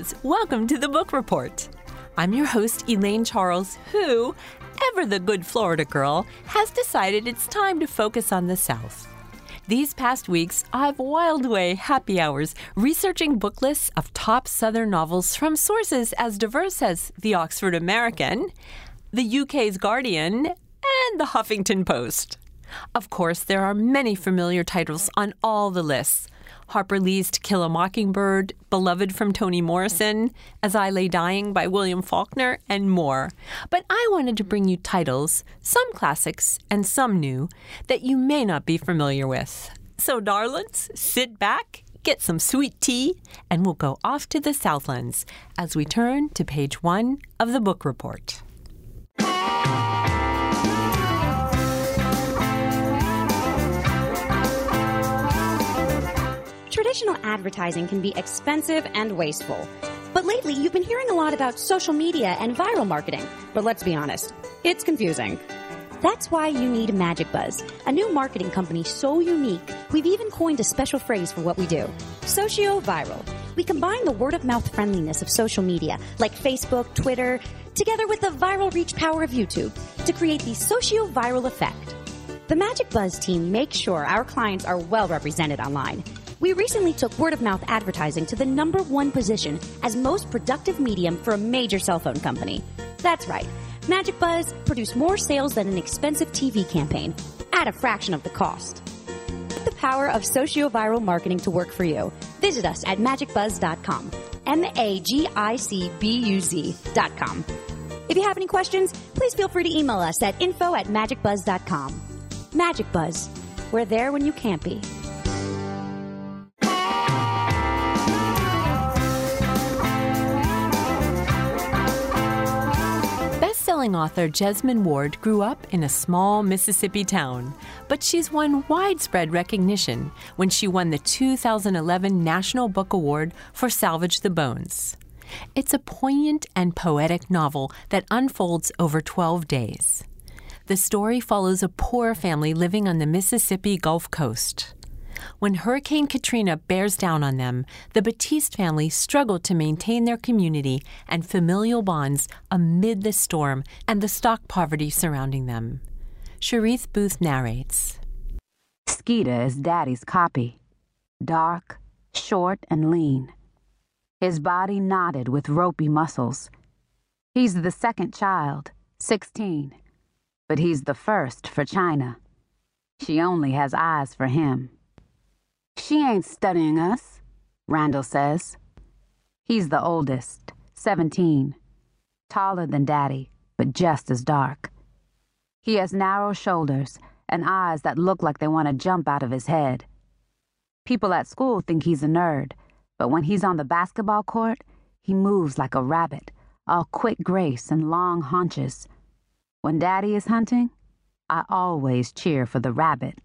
friends, welcome to the Book Report. I'm your host, Elaine Charles, who, ever the good Florida girl, has decided it's time to focus on the South. These past weeks, I've whiled away happy hours researching book lists of top Southern novels from sources as diverse as the Oxford American, the UK's Guardian, and the Huffington Post. Of course, there are many familiar titles on all the lists. Harper Lee's To Kill a Mockingbird, Beloved from Toni Morrison, As I Lay Dying by William Faulkner, and more. But I wanted to bring you titles, some classics and some new, that you may not be familiar with. So, darlings, sit back, get some sweet tea, and we'll go off to the Southlands as we turn to page 1 of the Book Report. Traditional advertising can be expensive and wasteful. But lately, you've been hearing a lot about social media and viral marketing. But let's be honest, it's confusing. That's why you need Magic Buzz, a new marketing company so unique, we've even coined a special phrase for what we do. Socio-viral. We combine the word-of-mouth friendliness of social media, like Facebook, Twitter, together with the viral reach power of YouTube, to create the socio-viral effect. The Magic Buzz team makes sure our clients are well represented online. We recently took word-of-mouth advertising to the #1 position as most productive medium for a major cell phone company. That's right. Magic Buzz produced more sales than an expensive TV campaign, at a fraction of the cost. Put the power of socio-viral marketing to work for you. Visit us at magicbuzz.com. magicbuzz.com. If you have any questions, please feel free to email us at info@magicbuzz.com. Magic Buzz. We're there when you can't be. Best-selling author Jesmyn Ward grew up in a small Mississippi town, but she's won widespread recognition when she won the 2011 National Book Award for Salvage the Bones. It's a poignant and poetic novel that unfolds over 12 days. The story follows a poor family living on the Mississippi Gulf Coast. When Hurricane Katrina bears down on them, the Batiste family struggled to maintain their community and familial bonds amid the storm and the stock poverty surrounding them. Sharith Booth narrates. Skeeter is Daddy's copy. Dark, short, and lean. His body knotted with ropey muscles. He's the second child, 16, but he's the first for China. She only has eyes for him. She ain't studying us, Randall says. He's the oldest, 17, taller than Daddy, but just as dark. He has narrow shoulders and eyes that look like they want to jump out of his head. People at school think he's a nerd, but when he's on the basketball court, he moves like a rabbit, all quick grace and long haunches. When Daddy is hunting, I always cheer for the rabbit.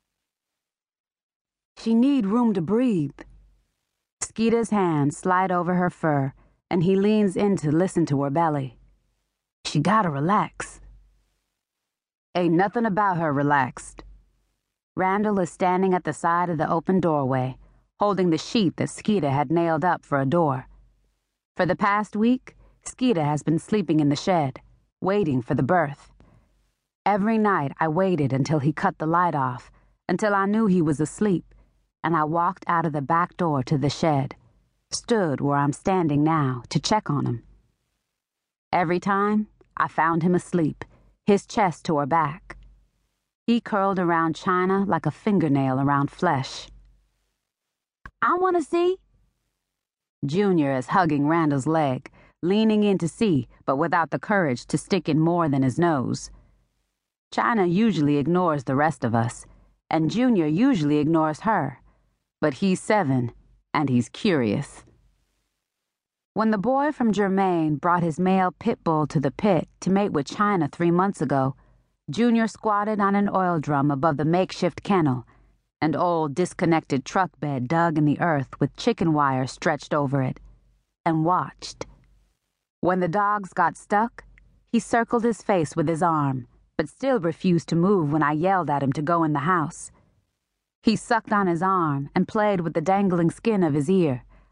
She need room to breathe. Skeeter's hands slide over her fur, and he leans in to listen to her belly. She gotta relax. Ain't nothing about her relaxed. Randall is standing at the side of the open doorway, holding the sheet that Skeeter had nailed up for a door. For the past week, Skeeter has been sleeping in the shed, waiting for the birth. Every night I waited until he cut the light off, until I knew he was asleep, and I walked out of the back door to the shed, stood where I'm standing now to check on him. Every time, I found him asleep, his chest to her back. He curled around China like a fingernail around flesh. I want to see. Junior is hugging Randall's leg, leaning in to see, but without the courage to stick in more than his nose. China usually ignores the rest of us, and Junior usually ignores her. But he's 7, and he's curious. When the boy from Germain brought his male pit bull to the pit to mate with China 3 months ago, Junior squatted on an oil drum above the makeshift kennel, an old disconnected truck bed dug in the earth with chicken wire stretched over it, and watched. When the dogs got stuck, he circled his face with his arm, but still refused to move when I yelled at him to go in the house. He sucked on his arm and played with the dangling skin of his ear,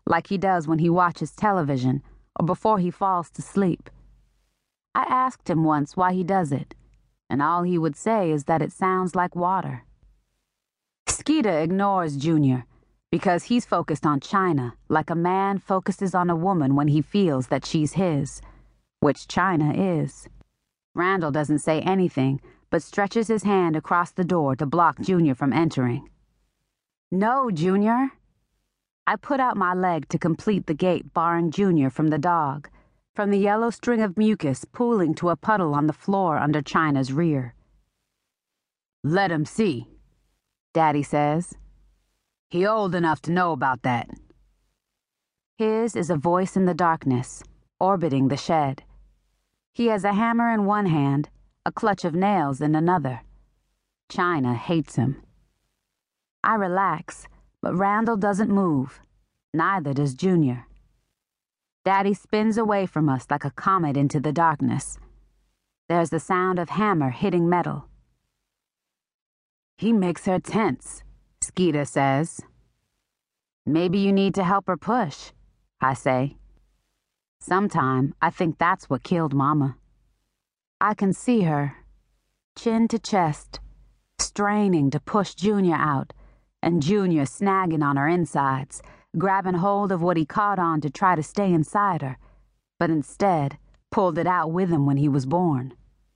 like he does when he watches television or before he falls to sleep. I asked him once why he does it, and all he would say is that it sounds like water. Skeeter ignores Junior because he's focused on China like a man focuses on a woman when he feels that she's his, which China is. Randall doesn't say anything, but stretches his hand across the door to block Junior from entering. "No, Junior." I put out my leg to complete the gate barring Junior from the dog, from the yellow string of mucus pooling to a puddle on the floor under China's rear. "Let him see," Daddy says. "He old enough to know about that." His is a voice in the darkness, orbiting the shed. He has a hammer in one hand, a clutch of nails in another. China hates him. I relax, but Randall doesn't move. Neither does Junior. Daddy spins away from us like a comet into the darkness. There's the sound of hammer hitting metal. "He makes her tense," Skeeter says. "Maybe you need to help her push," I say. Sometime I think that's what killed Mama. I can see her, chin to chest, straining to push Junior out, and Junior snagging on her insides, grabbing hold of what he caught on to try to stay inside her, but instead pulled it out with him when he was born.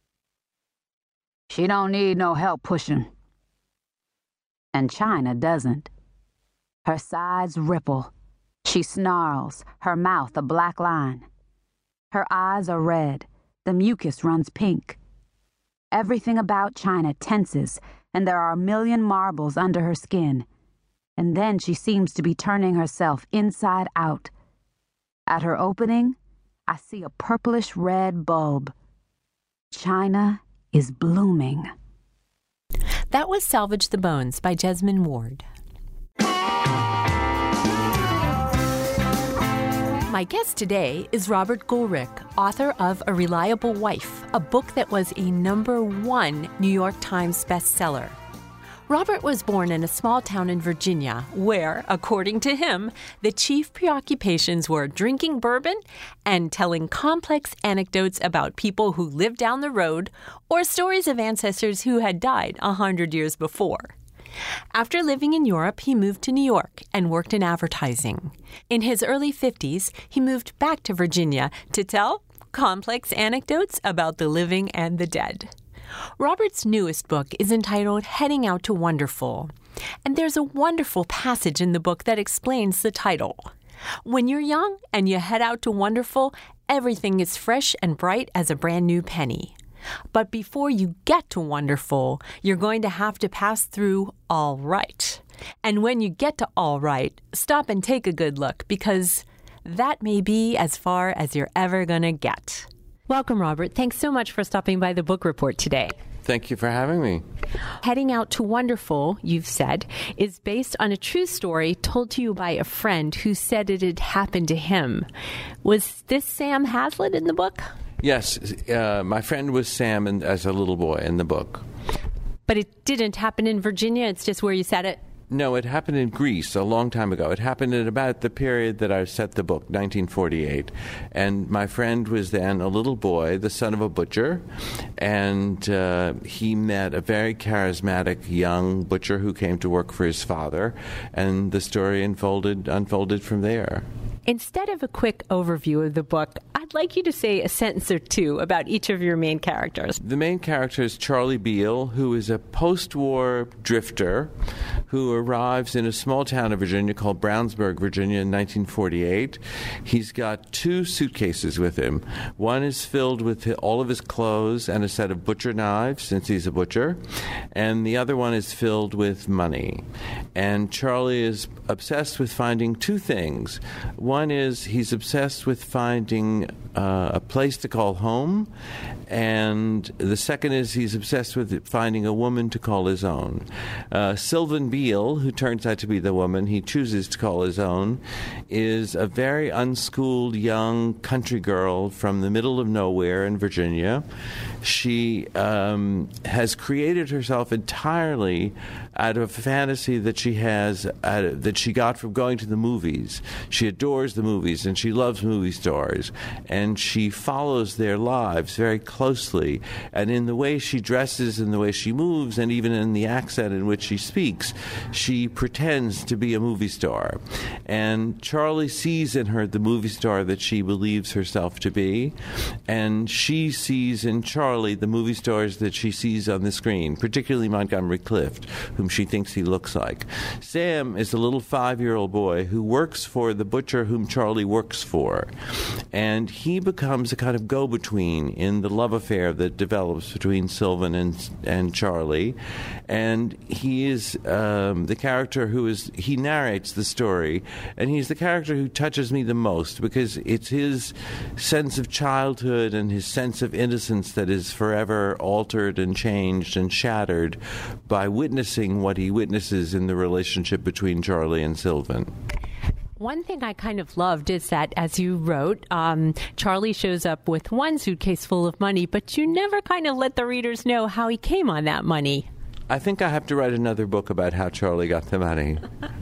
"She don't need no help pushing." And China doesn't. Her sides ripple. She snarls, her mouth a black line. Her eyes are red. The mucus runs pink. Everything about China tenses, and there are a million marbles under her skin. And then she seems to be turning herself inside out. At her opening, I see a purplish red bulb. China is blooming. That was Salvage the Bones by Jesmyn Ward. My guest today is Robert Gulrich, author of A Reliable Wife, a book that was a #1 New York Times bestseller. Robert was born in a small town in Virginia where, according to him, the chief preoccupations were drinking bourbon and telling complex anecdotes about people who lived down the road or stories of ancestors who had died 100 years before. After living in Europe, he moved to New York and worked in advertising. In his early 50s, he moved back to Virginia to tell complex anecdotes about the living and the dead. Robert's newest book is entitled Heading Out to Wonderful, and there's a wonderful passage in the book that explains the title. When you're young and you head out to wonderful, everything is fresh and bright as a brand new penny. But before you get to wonderful, you're going to have to pass through all right. And when you get to all right, stop and take a good look, because that may be as far as you're ever going to get. Welcome, Robert. Thanks so much for stopping by the Book Report today. Thank you for having me. Heading Out to Wonderful, you've said, is based on a true story told to you by a friend who said it had happened to him. Was this Sam Hazlitt in the book? Yes, my friend was Sam as a little boy in the book. But it didn't happen in Virginia? It's just where you said it? No, it happened in Greece a long time ago. It happened at about the period that I set the book, 1948. And my friend was then a little boy, the son of a butcher, and he met a very charismatic young butcher who came to work for his father, and the story unfolded from there. Instead of a quick overview of the book, I'd like you to say a sentence or two about each of your main characters. The main character is Charlie Beale, who is a post-war drifter who arrives in a small town of Virginia called Brownsburg, Virginia in 1948. He's got 2 suitcases with him. One is filled with all of his clothes and a set of butcher knives, since he's a butcher, and the other one is filled with money. And Charlie is obsessed with finding 2 things. One is he's obsessed with finding a place to call home, and the second is he's obsessed with finding a woman to call his own. Sylvan Beale Beale, who turns out to be the woman he chooses to call his own, is a very unschooled young country girl from the middle of nowhere in Virginia. She has created herself entirely out of a fantasy that she has, that she got from going to the movies. She adores the movies, and she loves movie stars, and she follows their lives very closely. And in the way she dresses, in the way she moves, and even in the accent in which she speaks, she pretends to be a movie star. And Charlie sees in her the movie star that she believes herself to be, and she sees in Charlie the movie stars that she sees on the screen, particularly Montgomery Clift, whom she thinks he looks like. Sam is a little 5-year-old boy who works for the butcher whom Charlie works for, and he becomes a kind of go-between in the love affair that develops between Sylvan and Charlie. And he is the character he narrates the story, and he's the character who touches me the most, because it's his sense of childhood and his sense of innocence that is forever altered and changed and shattered by witnessing what he witnesses in the relationship between Charlie and Sylvan. One thing I kind of loved is that, as you wrote, Charlie shows up with one suitcase full of money, but you never kind of let the readers know how he came on that money. I think I have to write another book about how Charlie got the money.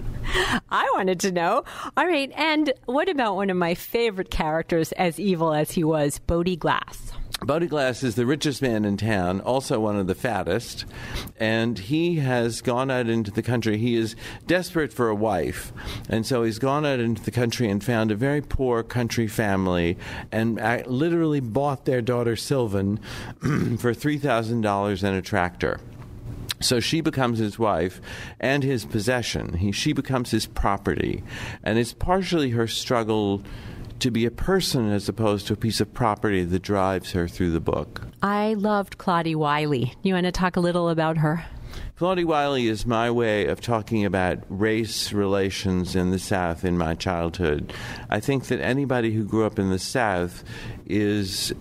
I wanted to know. All right, and what about one of my favorite characters, as evil as he was, Bodie Glass? Bodie Glass is the richest man in town, also one of the fattest, and he has gone out into the country. He is desperate for a wife, and so he's gone out into the country and found a very poor country family and literally bought their daughter Sylvan for $3,000 and a tractor. So she becomes his wife and his possession. She becomes his property, and it's partially her struggle to be a person as opposed to a piece of property that drives her through the book. I loved Claudie Wiley. You want to talk a little about her? Claudie Wiley is my way of talking about race relations in the South in my childhood. I think that anybody who grew up in the South is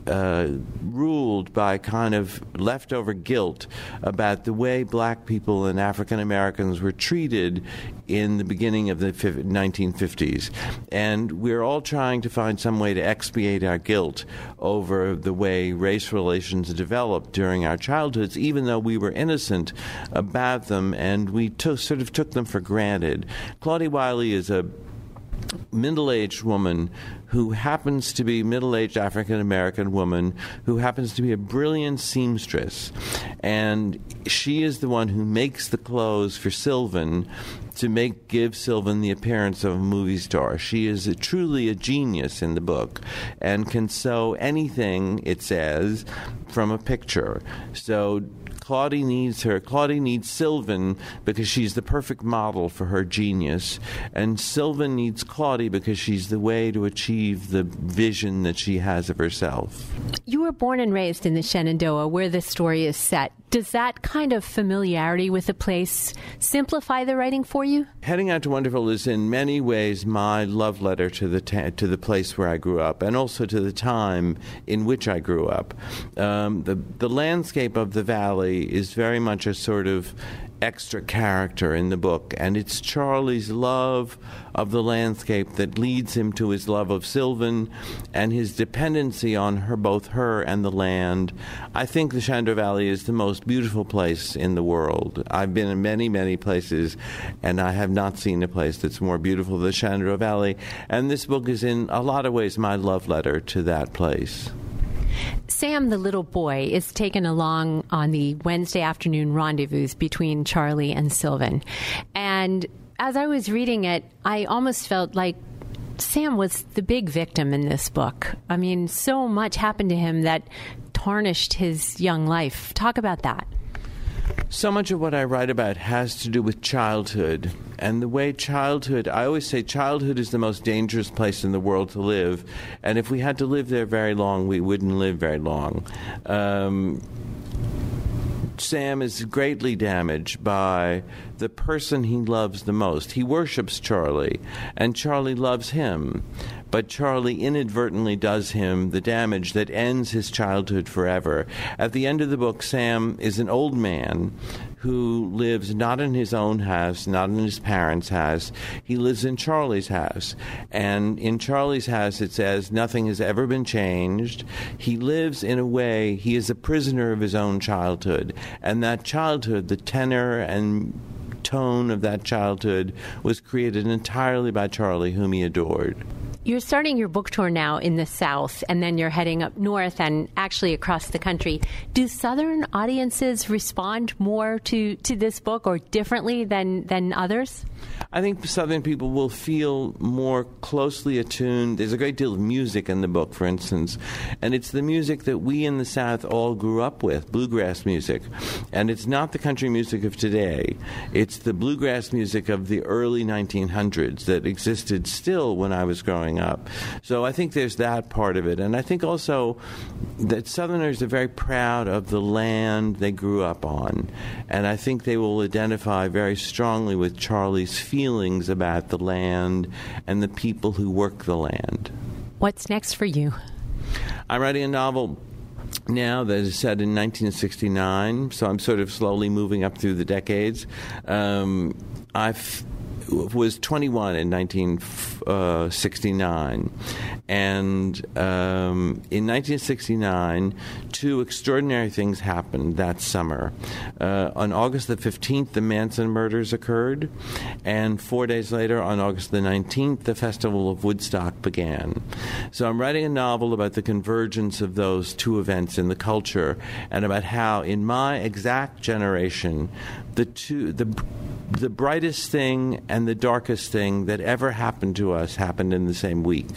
ruled by kind of leftover guilt about the way black people and African Americans were treated in the beginning of the 1950s. And we're all trying to find some way to expiate our guilt over the way race relations developed during our childhoods, even though we were innocent about them and we sort of took them for granted. Claudie Wiley is a middle-aged woman who happens to be middle-aged African-American woman who happens to be a brilliant seamstress. And she is the one who makes the clothes for Sylvan to give Sylvan the appearance of a movie star. She is truly a genius in the book and can sew anything, it says, from a picture. So Claudie needs her. Claudie needs Sylvan because she's the perfect model for her genius, and Sylvan needs Claudie because she's the way to achieve the vision that she has of herself. You were born and raised in the Shenandoah, where this story is set. Does that kind of familiarity with the place simplify the writing for you? Heading Out to Wonderful is in many ways my love letter to the place where I grew up, and also to the time in which I grew up. The landscape of the valley is very much a sort of extra character in the book, and it's Charlie's love of the landscape that leads him to his love of Sylvan and his dependency on both her and the land. I think the Shenandoah Valley is the most beautiful place in the world. I've been in many, many places, and I have not seen a place that's more beautiful than the Shenandoah Valley, and this book is in a lot of ways my love letter to that place. Sam, the little boy, is taken along on the Wednesday afternoon rendezvous between Charlie and Sylvan. And as I was reading it, I almost felt like Sam was the big victim in this book. I mean, so much happened to him that tarnished his young life. Talk about that. So much of what I write about has to do with childhood. And the way I always say childhood is the most dangerous place in the world to live. And if we had to live there very long, we wouldn't live very long. Sam is greatly damaged by the person he loves the most. He worships Charlie, and Charlie loves him. but Charlie inadvertently does him the damage that ends his childhood forever. At the end of the book, Sam is an old man who lives not in his own house, not in his parents' house. He lives in Charlie's house. And in Charlie's house, it says nothing has ever been changed. He lives in a way, he is a prisoner of his own childhood. And that childhood, the tenor and tone of that childhood, was created entirely by Charlie, whom he adored. You're starting your book tour now in the South, and then you're heading up north and actually across the country. Do Southern audiences respond more to this book or differently than others? I think Southern people will feel more closely attuned. There's a great deal of music in the book, for instance, and it's the music that we in the South all grew up with, bluegrass music. And it's not the country music of today. It's the bluegrass music of the early 1900s that existed still when I was growing up. So I think there's that part of it. And I think also that Southerners are very proud of the land they grew up on. And I think they will identify very strongly with Charlie's feelings about the land and the people who work the land. What's next for you? I'm writing a novel now that is set in 1969, so I'm sort of slowly moving up through the decades. I was 21 in 1969, and in 1969, two extraordinary things happened that summer. On August the 15th, the Manson murders occurred, and 4 days later, on August the 19th, the Festival of Woodstock began. So I'm writing a novel about the convergence of those two events in the culture, and about how, in my exact generation, the brightest thing and the darkest thing that ever happened to us happened in the same week.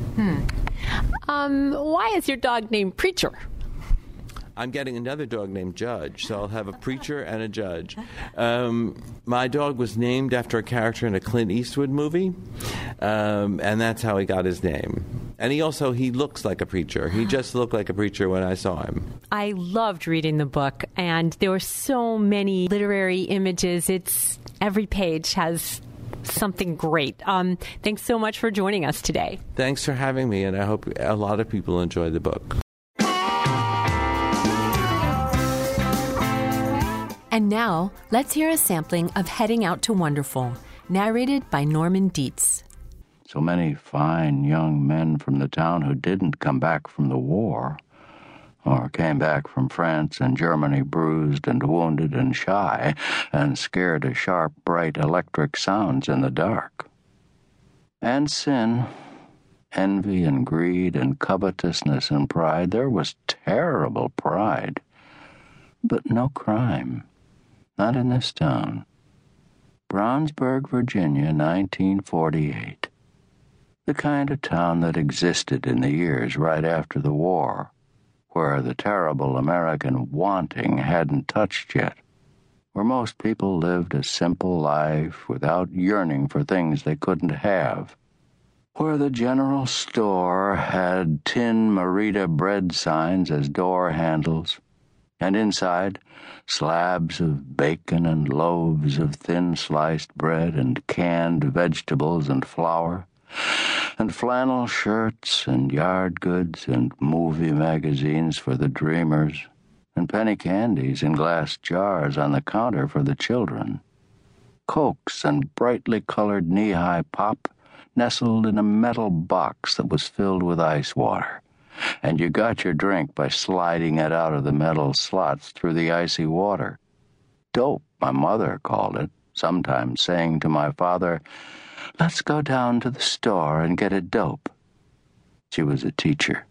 Why is your dog named Preacher? I'm getting another dog named Judge, so I'll have a preacher and a judge. My dog was named after a character in a Clint Eastwood movie, and that's how he got his name. And he looks like a preacher. He just looked like a preacher when I saw him. I loved reading the book, and there were so many literary images. Every page has something great. Thanks so much for joining us today. Thanks for having me, and I hope a lot of people enjoy the book. And now, let's hear a sampling of Heading Out to Wonderful, narrated by Norman Dietz. So many fine young men from the town who didn't come back from the war, or came back from France and Germany bruised and wounded and shy, and scared of sharp, bright electric sounds in the dark. And sin, envy and greed and covetousness and pride. There was terrible pride, but no crime. Not in this town. Brownsburg, Virginia, 1948. The kind of town that existed in the years right after the war, where the terrible American wanting hadn't touched yet, where most people lived a simple life without yearning for things they couldn't have, where the general store had tin Merita bread signs as door handles, and inside, slabs of bacon and loaves of thin-sliced bread and canned vegetables and flour, and flannel shirts and yard goods and movie magazines for the dreamers, and penny candies in glass jars on the counter for the children, Cokes and brightly colored knee-high pop nestled in a metal box that was filled with ice water, and you got your drink by sliding it out of the metal slots through the icy water. Dope, my mother called it, sometimes saying to my father, "Let's go down to the store and get a dope." She was a teacher.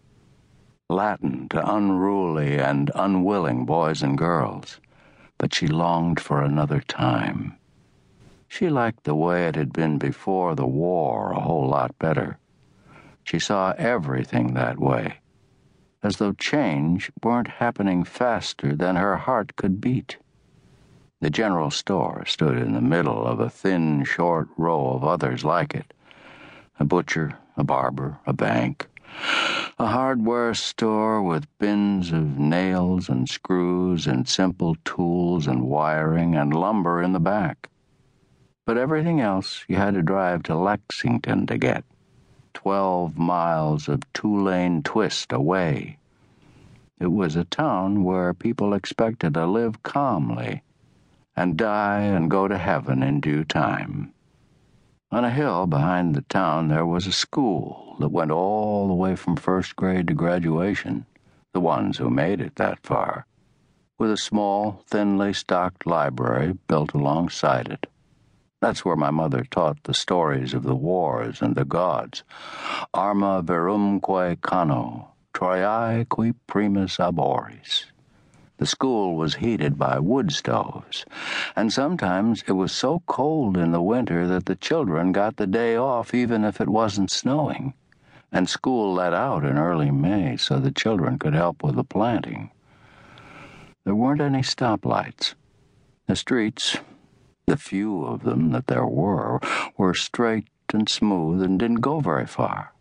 Latin to unruly and unwilling boys and girls, but she longed for another time. She liked the way it had been before the war a whole lot better. She saw everything that way, as though change weren't happening faster than her heart could beat. The general store stood in the middle of a thin, short row of others like it. A butcher, a barber, a bank, a hardware store with bins of nails and screws and simple tools and wiring and lumber in the back. But everything else you had to drive to Lexington to get. 12 miles of two-lane twist away. It was a town where people expected to live calmly and die and go to heaven in due time. On a hill behind the town there was a school that went all the way from first grade to graduation, the ones who made it that far, with a small, thinly stocked library built alongside it. That's where my mother taught the stories of the wars and the gods. Arma verumque cano, Troiae qui primus aboris. The school was heated by wood stoves, and sometimes it was so cold in the winter that the children got the day off even if it wasn't snowing, and school let out in early May so the children could help with the planting. There weren't any stoplights. The streets, the few of them that there were straight and smooth and didn't go very far.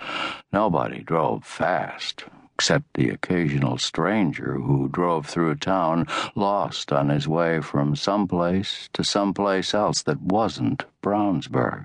Nobody drove fast, except the occasional stranger who drove through town lost on his way from someplace to someplace else that wasn't Brownsburg.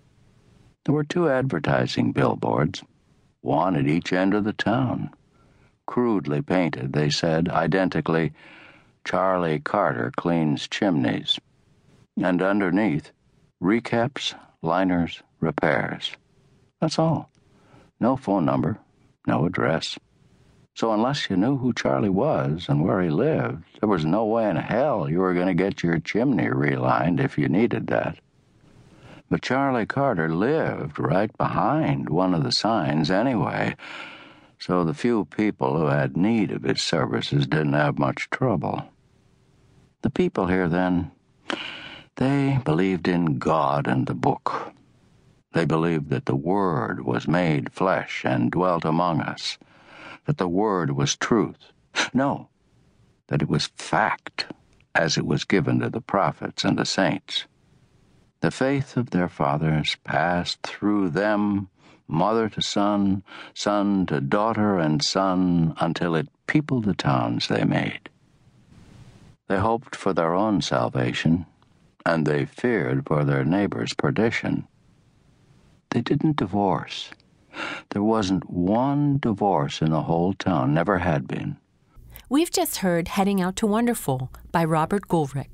There were 2 advertising billboards, one at each end of the town. Crudely painted, they said, identically, "Charlie Carter cleans chimneys." And underneath, "Recaps, liners, repairs." That's all. No phone number, no address. So unless you knew who Charlie was and where he lived, there was no way in hell you were going to get your chimney relined if you needed that. But Charlie Carter lived right behind one of the signs anyway, so the few people who had need of his services didn't have much trouble. The people here then, they believed in God and the book. They believed that the Word was made flesh and dwelt among us, that the Word was truth. No, that it was fact, as it was given to the prophets and the saints. The faith of their fathers passed through them, mother to son, son to daughter and son, until it peopled the towns they made. They hoped for their own salvation, and they feared for their neighbor's perdition. They didn't divorce. There wasn't one divorce in the whole town, never had been. We've just heard Heading Out to Wonderful by Robert Goulrick.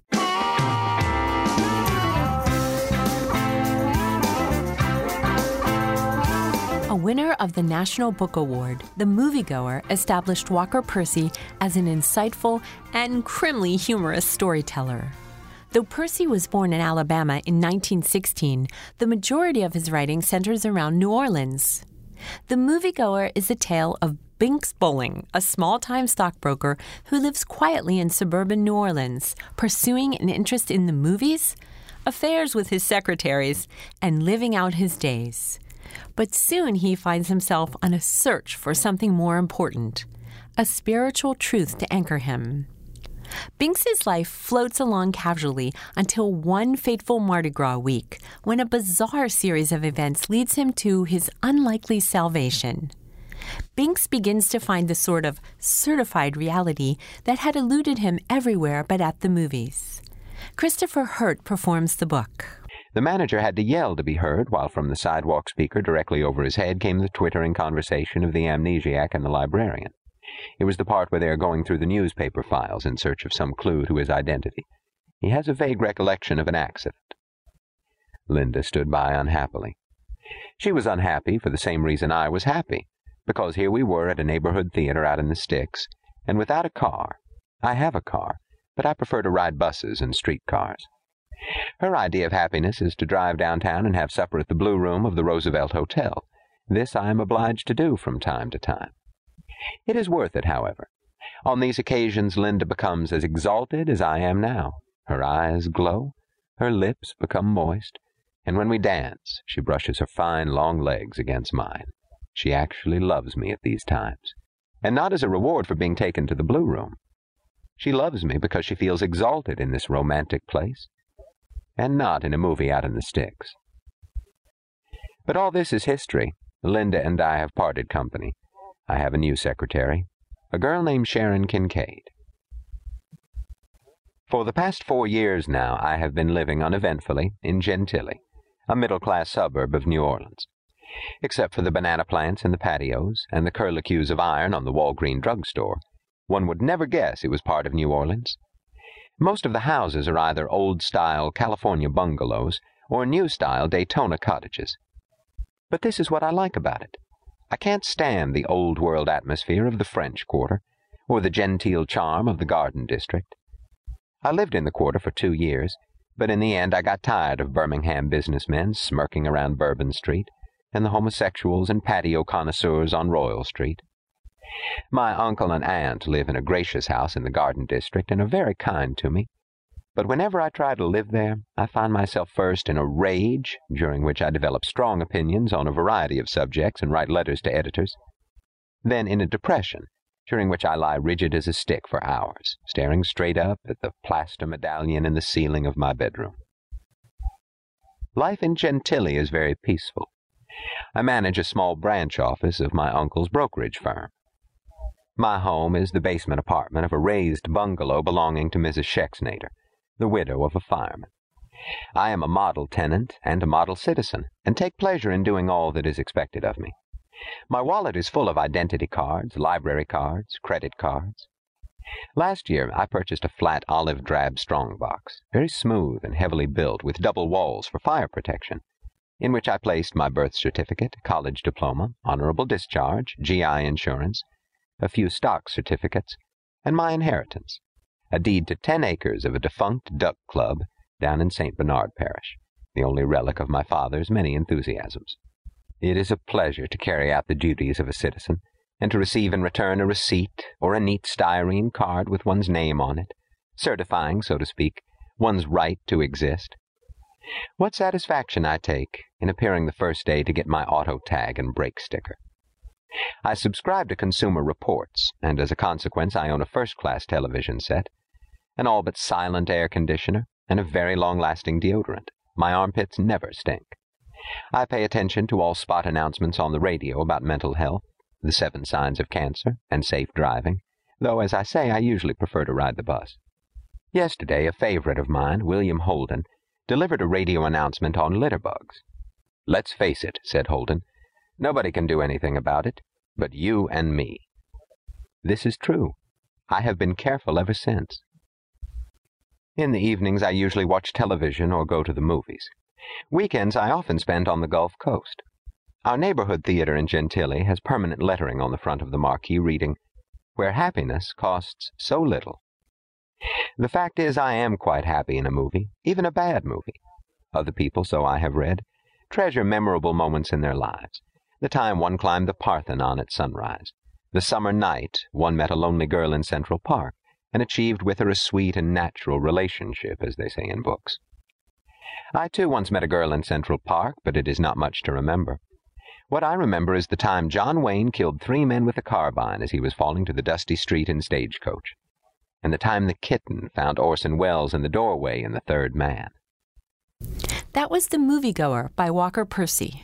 A winner of the National Book Award, The Moviegoer established Walker Percy as an insightful and criminally humorous storyteller. Though Percy was born in Alabama in 1916, the majority of his writing centers around New Orleans. The Moviegoer is a tale of Binks Bowling, a small-time stockbroker who lives quietly in suburban New Orleans, pursuing an interest in the movies, affairs with his secretaries, and living out his days. But soon he finds himself on a search for something more important, a spiritual truth to anchor him. Binks's life floats along casually until one fateful Mardi Gras week, when a bizarre series of events leads him to his unlikely salvation. Binks begins to find the sort of certified reality that had eluded him everywhere but at the movies. Christopher Hurt performs the book. The manager had to yell to be heard, while from the sidewalk speaker directly over his head came the twittering conversation of the amnesiac and the librarian. It was the part where they are going through the newspaper files in search of some clue to his identity. He has a vague recollection of an accident. Linda stood by unhappily. She was unhappy for the same reason I was happy, because here we were at a neighborhood theater out in the sticks, and without a car. I have a car, but I prefer to ride buses and streetcars. Her idea of happiness is to drive downtown and have supper at the Blue Room of the Roosevelt Hotel. This I am obliged to do from time to time. It is worth it, however. On these occasions Linda becomes as exalted as I am now. Her eyes glow, her lips become moist, and when we dance, she brushes her fine long legs against mine. She actually loves me at these times, and not as a reward for being taken to the Blue Room. She loves me because she feels exalted in this romantic place, and not in a movie out in the sticks. But all this is history. Linda and I have parted company. I have a new secretary, a girl named Sharon Kincaid. For the past 4 years now, I have been living uneventfully in Gentilly, a middle-class suburb of New Orleans. Except for the banana plants in the patios and the curlicues of iron on the Walgreen drugstore, one would never guess it was part of New Orleans. Most of the houses are either old-style California bungalows or new-style Daytona cottages. But this is what I like about it. I can't stand the old-world atmosphere of the French Quarter or the genteel charm of the Garden District. I lived in the Quarter for 2 years, but in the end I got tired of Birmingham businessmen smirking around Bourbon Street and the homosexuals and patio connoisseurs on Royal Street. My uncle and aunt live in a gracious house in the Garden District and are very kind to me. But whenever I try to live there, I find myself first in a rage, during which I develop strong opinions on a variety of subjects and write letters to editors, then in a depression, during which I lie rigid as a stick for hours, staring straight up at the plaster medallion in the ceiling of my bedroom. Life in Gentilly is very peaceful. I manage a small branch office of my uncle's brokerage firm. My home is the basement apartment of a raised bungalow belonging to Mrs. Schexnader, the widow of a fireman. I am a model tenant and a model citizen, and take pleasure in doing all that is expected of me. My wallet is full of identity cards, library cards, credit cards. Last year I purchased a flat olive drab strongbox, very smooth and heavily built, with double walls for fire protection, in which I placed my birth certificate, college diploma, honorable discharge, GI insurance, a few stock certificates, and my inheritance, a deed to 10 acres of a defunct duck club down in St. Bernard Parish, the only relic of my father's many enthusiasms. It is a pleasure to carry out the duties of a citizen, and to receive in return a receipt or a neat styrene card with one's name on it, certifying, so to speak, one's right to exist. What satisfaction I take in appearing the first day to get my auto tag and brake sticker. I subscribe to Consumer Reports, and as a consequence I own a first-class television set, an all but silent air conditioner, and a very long-lasting deodorant. My armpits never stink. I pay attention to all spot announcements on the radio about mental health, the 7 signs of cancer, and safe driving, though, as I say, I usually prefer to ride the bus. Yesterday, a favorite of mine, William Holden, delivered a radio announcement on litter bugs. "Let's face it," said Holden, "nobody can do anything about it, but you and me." This is true. I have been careful ever since. In the evenings I usually watch television or go to the movies. Weekends I often spend on the Gulf Coast. Our neighborhood theater in Gentilly has permanent lettering on the front of the marquee reading, "Where happiness costs so little." The fact is, I am quite happy in a movie, even a bad movie. Other people, so I have read, treasure memorable moments in their lives. The time one climbed the Parthenon at sunrise, the summer night one met a lonely girl in Central Park and achieved with her a sweet and natural relationship, as they say in books. I, too, once met a girl in Central Park, but it is not much to remember. What I remember is the time John Wayne killed 3 men with a carbine as he was falling to the dusty street in Stagecoach, and the time the kitten found Orson Welles in the doorway in The Third Man. That was The Moviegoer by Walker Percy.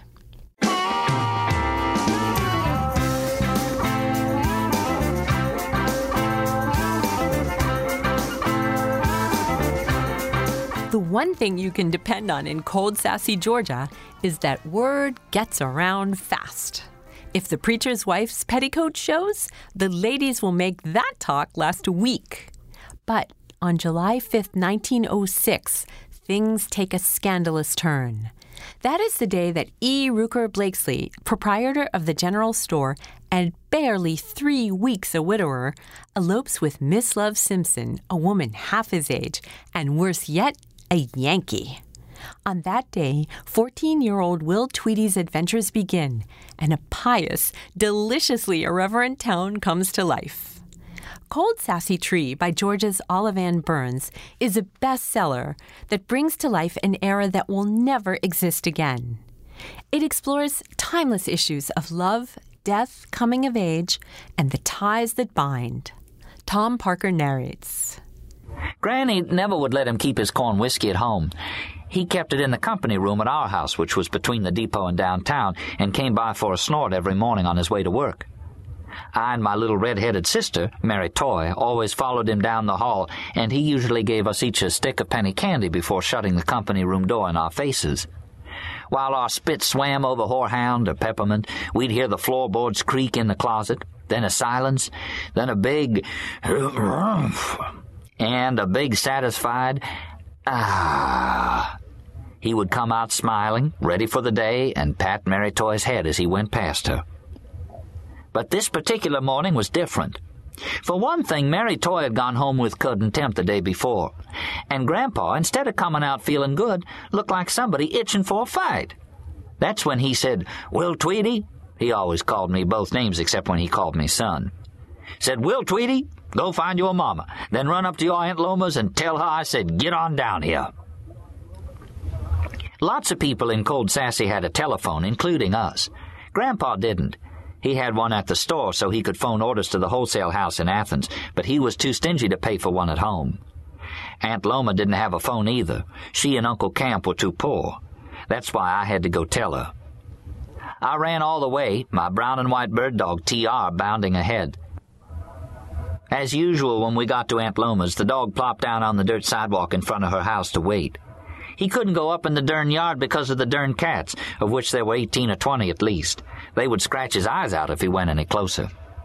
The one thing you can depend on in cold, sassy Georgia is that word gets around fast. If the preacher's wife's petticoat shows, the ladies will make that talk last a week. But on July 5th, 1906, things take a scandalous turn. That is the day that E. Rooker Blakesley, proprietor of the general store and barely 3 weeks a widower, elopes with Miss Love Simpson, a woman half his age, and worse yet, a Yankee. On that day, 14-year-old Will Tweedy's adventures begin, and a pious, deliciously irreverent town comes to life. Cold Sassy Tree by Georgia's Olive Ann Burns is a bestseller that brings to life an era that will never exist again. It explores timeless issues of love, death, coming of age, and the ties that bind. Tom Parker narrates. Granny never would let him keep his corn whiskey at home. He kept it in the company room at our house, which was between the depot and downtown, and came by for a snort every morning on his way to work. I and my little red-headed sister, Mary Toy, always followed him down the hall, and he usually gave us each a stick of penny candy before shutting the company room door in our faces. While our spit swam over horehound or peppermint, we'd hear the floorboards creak in the closet, then a silence, then a big and a big satisfied ah. He would come out smiling, ready for the day, and pat Mary Toy's head as he went past her. But this particular morning was different. For one thing, Mary Toy had gone home with Cud and Temp the day before, and Grandpa, instead of coming out feeling good, looked like somebody itching for a fight. That's when he said, "Will Tweedy," he always called me both names except when he called me son, said, "Will Tweedy, go find your mama, then run up to your Aunt Loma's and tell her I said get on down here." Lots of people in Cold Sassy had a telephone, including us. Grandpa didn't. He had one at the store so he could phone orders to the wholesale house in Athens, but he was too stingy to pay for one at home. Aunt Loma didn't have a phone either. She and Uncle Camp were too poor. That's why I had to go tell her. I ran all the way, my brown and white bird dog, TR, bounding ahead. As usual, when we got to Aunt Loma's, the dog plopped down on the dirt sidewalk in front of her house to wait. He couldn't go up in the darn yard because of the darn cats, of which there were 18 or 20 at least. They would scratch his eyes out if he went any closer.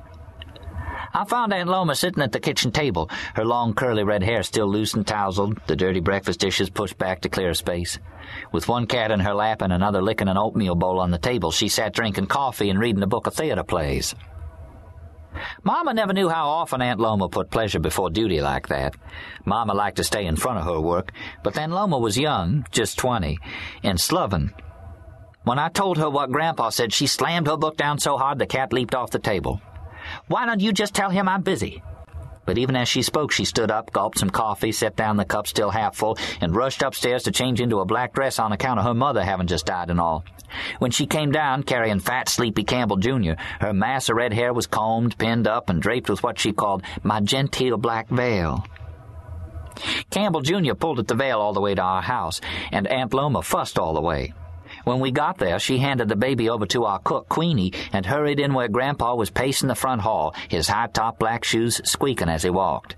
I found Aunt Loma sitting at the kitchen table, her long curly red hair still loose and tousled, the dirty breakfast dishes pushed back to clear space. With one cat in her lap and another licking an oatmeal bowl on the table, she sat drinking coffee and reading a book of theater plays. Mama never knew how often Aunt Loma put pleasure before duty like that. Mama liked to stay in front of her work, but then Loma was young, just 20, and sloven. When I told her what Grandpa said, she slammed her book down so hard the cat leaped off the table. "Why don't you just tell him I'm busy?" But even as she spoke, she stood up, gulped some coffee, set down the cup still half full, and rushed upstairs to change into a black dress on account of her mother having just died and all. When she came down, carrying fat, sleepy Campbell Jr., her mass of red hair was combed, pinned up, and draped with what she called my genteel black veil. Campbell Jr. pulled at the veil all the way to our house, and Aunt Loma fussed all the way. When we got there, she handed the baby over to our cook, Queenie, and hurried in where Grandpa was pacing the front hall, his high-top black shoes squeaking as he walked.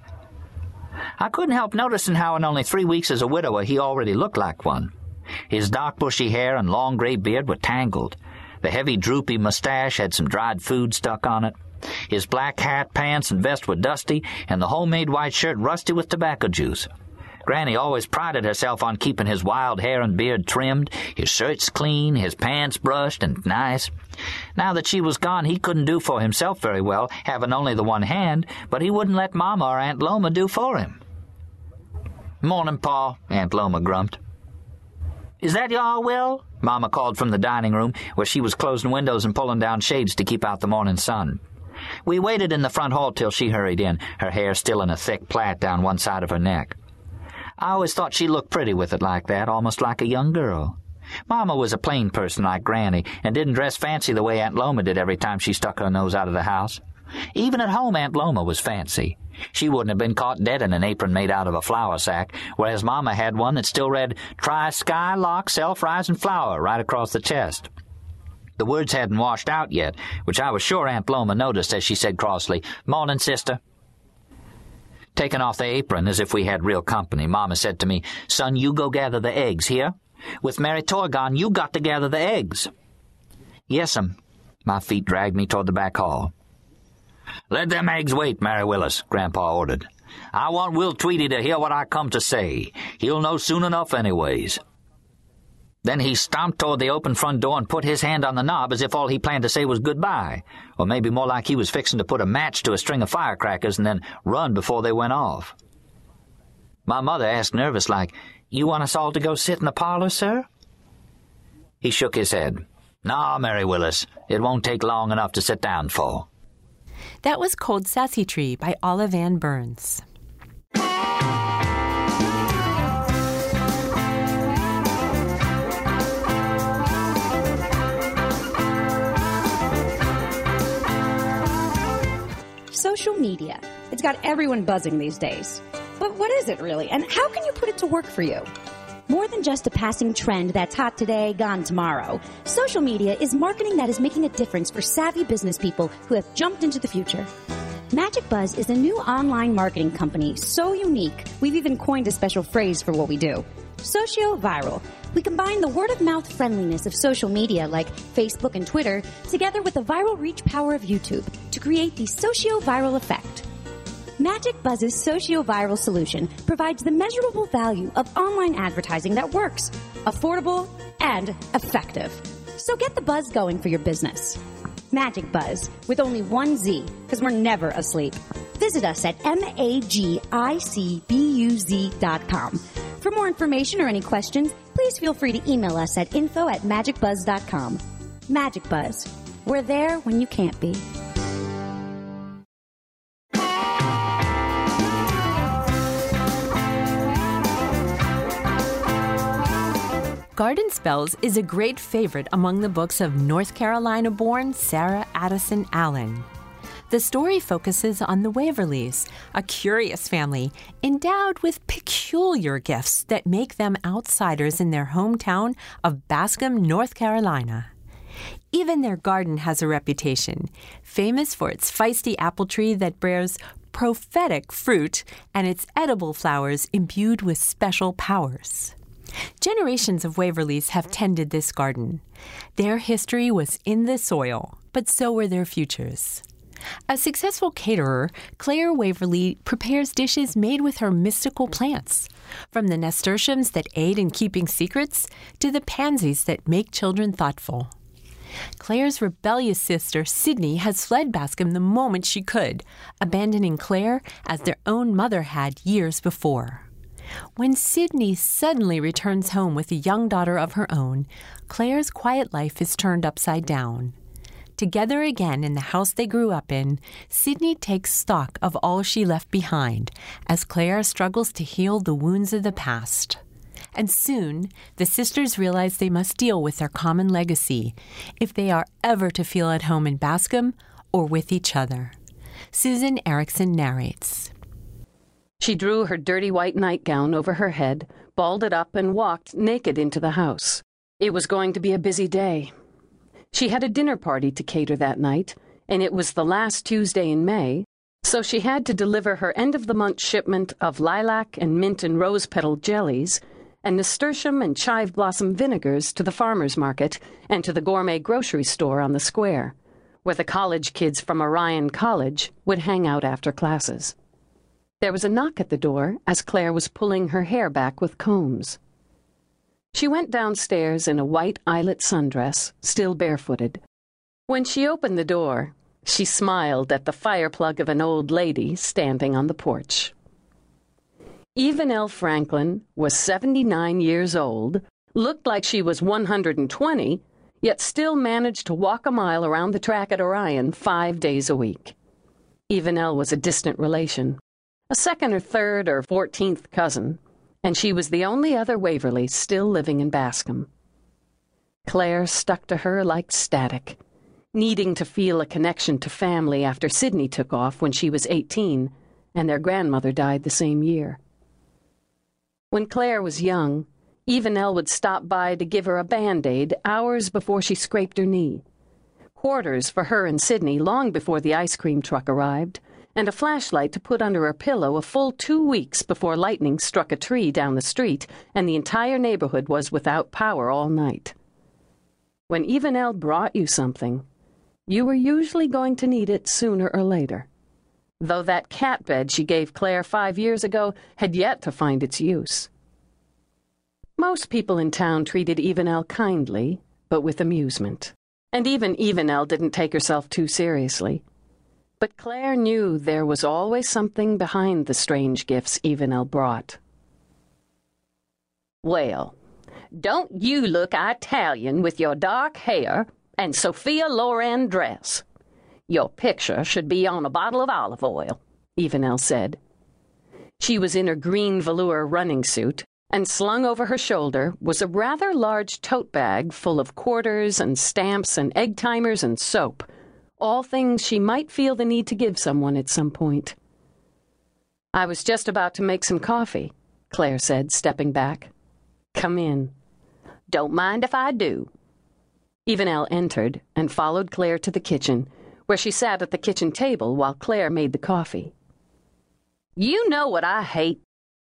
I couldn't help noticing how in only 3 weeks as a widower he already looked like one. His dark bushy hair and long gray beard were tangled. The heavy droopy mustache had some dried food stuck on it. His black hat, pants, and vest were dusty, and the homemade white shirt rusty with tobacco juice. Granny always prided herself on keeping his wild hair and beard trimmed, his shirts clean, his pants brushed and nice. Now that she was gone, he couldn't do for himself very well, having only the one hand, but he wouldn't let Mama or Aunt Loma do for him. "Morning, Pa," Aunt Loma grumped. "Is that y'all, Will?" Mama called from the dining room, where she was closing windows and pulling down shades to keep out the morning sun. We waited in the front hall till she hurried in, her hair still in a thick plait down one side of her neck. I always thought she looked pretty with it like that, almost like a young girl. Mama was a plain person like Granny, and didn't dress fancy the way Aunt Loma did every time she stuck her nose out of the house. Even at home, Aunt Loma was fancy. She wouldn't have been caught dead in an apron made out of a flour sack, whereas Mama had one that still read, "Try Sky Lock Self-Rising Flour," right across the chest. The words hadn't washed out yet, which I was sure Aunt Loma noticed as she said crossly, "Morning, sister." Taking off the apron as if we had real company, Mama said to me, "Son, you go gather the eggs, here? With Mary Toy gone, you got to gather the eggs." "Yes'm." My feet dragged me toward the back hall. "Let them eggs wait, Mary Willis," Grandpa ordered. "I want Will Tweedy to hear what I come to say. He'll know soon enough anyways." Then he stomped toward the open front door and put his hand on the knob as if all he planned to say was goodbye, or maybe more like he was fixing to put a match to a string of firecrackers and then run before they went off. My mother asked nervous-like, "You want us all to go sit in the parlor, sir?" He shook his head. "Nah, Mary Willis, it won't take long enough to sit down for." That was Cold Sassy Tree by Olive Ann Burns. Social media. It's got everyone buzzing these days. But what is it really, and how can you put it to work for you? More than just a passing trend that's hot today, gone tomorrow, social media is marketing that is making a difference for savvy business people who have jumped into the future. Magic Buzz is a new online marketing company so unique, we've even coined a special phrase for what we do. Socio-viral. we combine the word-of-mouth friendliness of social media like Facebook and Twitter together with the viral reach power of YouTube to create the socio-viral effect. Magic Buzz's socio-viral solution provides the measurable value of online advertising that works, affordable, and effective. So get the buzz going for your business. Magic Buzz, with only one Z, because we're never asleep. Visit us at magicbuz.com. For more information or any questions, please feel free to email us at info@magicbuzz.com. Magic Buzz. We're there when you can't be. Garden Spells is a great favorite among the books of North Carolina-born Sarah Addison Allen. The story focuses on the Waverleys, a curious family endowed with peculiar gifts that make them outsiders in their hometown of Bascom, North Carolina. Even their garden has a reputation, famous for its feisty apple tree that bears prophetic fruit and its edible flowers imbued with special powers. Generations of Waverleys have tended this garden. Their history was in the soil, but so were their futures. A successful caterer, Claire Waverly prepares dishes made with her mystical plants, from the nasturtiums that aid in keeping secrets to the pansies that make children thoughtful. Claire's rebellious sister, Sydney, has fled Bascom the moment she could, abandoning Claire as their own mother had years before. When Sydney suddenly returns home with a young daughter of her own, Claire's quiet life is turned upside down. Together again in the house they grew up in, Sydney takes stock of all she left behind as Claire struggles to heal the wounds of the past. And soon, the sisters realize they must deal with their common legacy if they are ever to feel at home in Bascom or with each other. Susan Erickson narrates. She drew her dirty white nightgown over her head, balled it up, and walked naked into the house. It was going to be a busy day. She had a dinner party to cater that night, and it was the last Tuesday in May, so she had to deliver her end-of-the-month shipment of lilac and mint and rose petal jellies and nasturtium and chive blossom vinegars to the farmer's market and to the gourmet grocery store on the square, where the college kids from Orion College would hang out after classes. There was a knock at the door as Claire was pulling her hair back with combs. She went downstairs in a white eyelet sundress, still barefooted. When she opened the door, she smiled at the fireplug of an old lady standing on the porch. Evanelle Franklin was 79 years old, looked like she was 120, yet still managed to walk a mile around the track at Orion 5 days a week. Evanelle was a distant relation, a second or third or 14th cousin, and she was the only other Waverly still living in Bascom. Claire stuck to her like static, needing to feel a connection to family after Sydney took off when she was 18, and their grandmother died the same year. When Claire was young, Evanelle would stop by to give her a Band-Aid hours before she scraped her knee, quarters for her and Sydney long before the ice cream truck arrived, and a flashlight to put under her pillow a full 2 weeks before lightning struck a tree down the street and the entire neighborhood was without power all night. When Evanelle brought you something, you were usually going to need it sooner or later, though that cat bed she gave Claire 5 years ago had yet to find its use. Most people in town treated Evanelle kindly, but with amusement, and even Evanelle didn't take herself too seriously. But Claire knew there was always something behind the strange gifts Evanelle brought. "Well, don't you look Italian with your dark hair and Sophia Loren dress? Your picture should be on a bottle of olive oil," Evanelle said. She was in her green velour running suit, and slung over her shoulder was a rather large tote bag full of quarters and stamps and egg timers and soap, all things she might feel the need to give someone at some point. "I was just about to make some coffee," Claire said, stepping back. "Come in." "Don't mind if I do." Evanelle entered and followed Claire to the kitchen, where she sat at the kitchen table while Claire made the coffee. "You know what I hate?"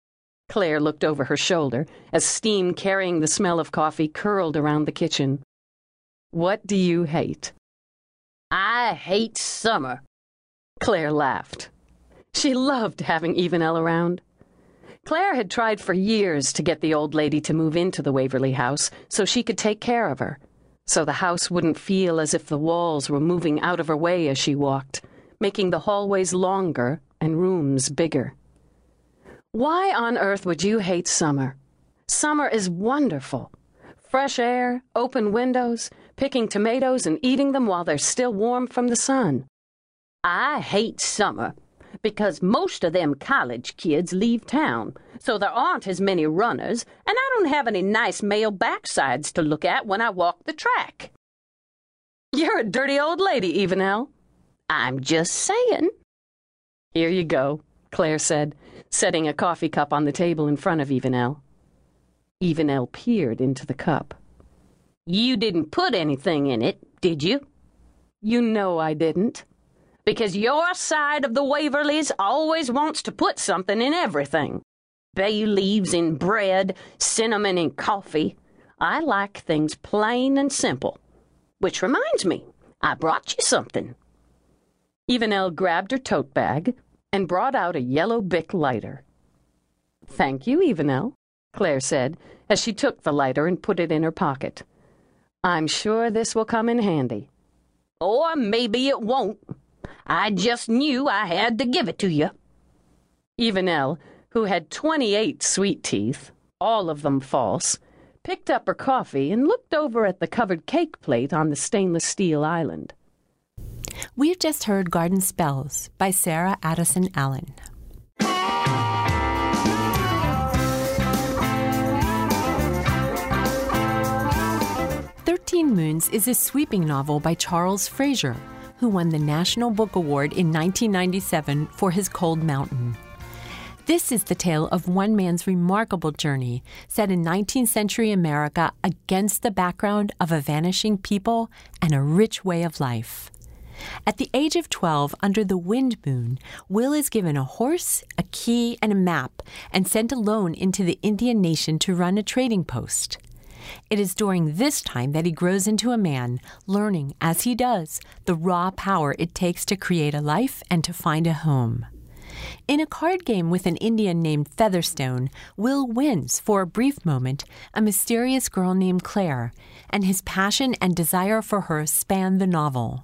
Claire looked over her shoulder as steam carrying the smell of coffee curled around the kitchen. "What do you hate?" "I hate summer." Claire laughed. She loved having Evenelle around. Claire had tried for years to get the old lady to move into the Waverly house so she could take care of her, so the house wouldn't feel as if the walls were moving out of her way as she walked, making the hallways longer and rooms bigger. Why on earth would you hate summer? Summer is wonderful. Fresh air, open windows, picking tomatoes and eating them while they're still warm from the sun. "I hate summer because most of them college kids leave town, so there aren't as many runners, and I don't have any nice male backsides to look at when I walk the track." "You're a dirty old lady, Evenelle." "I'm just saying." "Here you go," Claire said, setting a coffee cup on the table in front of Evenelle. Evenelle peered into the cup. "You didn't put anything in it, did you?" "You know I didn't." "Because your side of the Waverlys always wants to put something in everything. Bay leaves in bread, cinnamon in coffee. I like things plain and simple. Which reminds me, I brought you something." Evenelle grabbed her tote bag and brought out a yellow Bic lighter. "Thank you, Evenelle," Claire said, as she took the lighter and put it in her pocket. "I'm sure this will come in handy." "Or maybe it won't. I just knew I had to give it to you." Evenelle, who had 28 sweet teeth, all of them false, picked up her coffee and looked over at the covered cake plate on the stainless steel island. We've just heard Garden Spells by Sarah Addison Allen. "13 Moons" is a sweeping novel by Charles Fraser, who won the National Book Award in 1997 for his Cold Mountain. This is the tale of one man's remarkable journey set in 19th century America against the background of a vanishing people and a rich way of life. At the age of 12, under the wind moon, Will is given a horse, a key, and a map, and sent alone into the Indian nation to run a trading post. It is during this time that he grows into a man, learning, as he does, the raw power it takes to create a life and to find a home. In a card game with an Indian named Featherstone, Will wins, for a brief moment, a mysterious girl named Claire, and his passion and desire for her span the novel.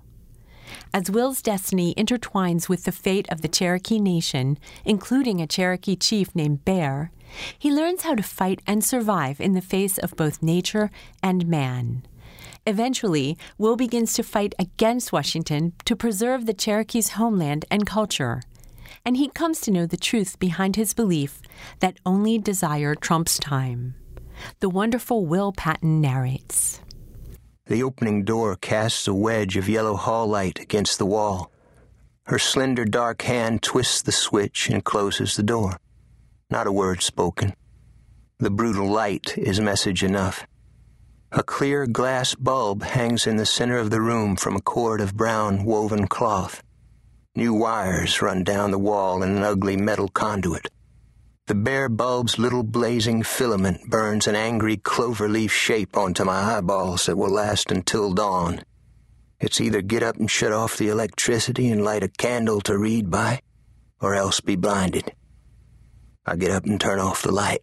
As Will's destiny intertwines with the fate of the Cherokee Nation, including a Cherokee chief named Bear, he learns how to fight and survive in the face of both nature and man. Eventually, Will begins to fight against Washington to preserve the Cherokee's homeland and culture, and he comes to know the truth behind his belief that only desire trumps time. The wonderful Will Patton narrates. The opening door casts a wedge of yellow hall light against the wall. Her slender dark hand twists the switch and closes the door. Not a word spoken. The brutal light is message enough. A clear glass bulb hangs in the center of the room from a cord of brown woven cloth. New wires run down the wall in an ugly metal conduit. The bare bulb's little blazing filament burns an angry cloverleaf shape onto my eyeballs that will last until dawn. It's either get up and shut off the electricity and light a candle to read by, or else be blinded. I get up and turn off the light.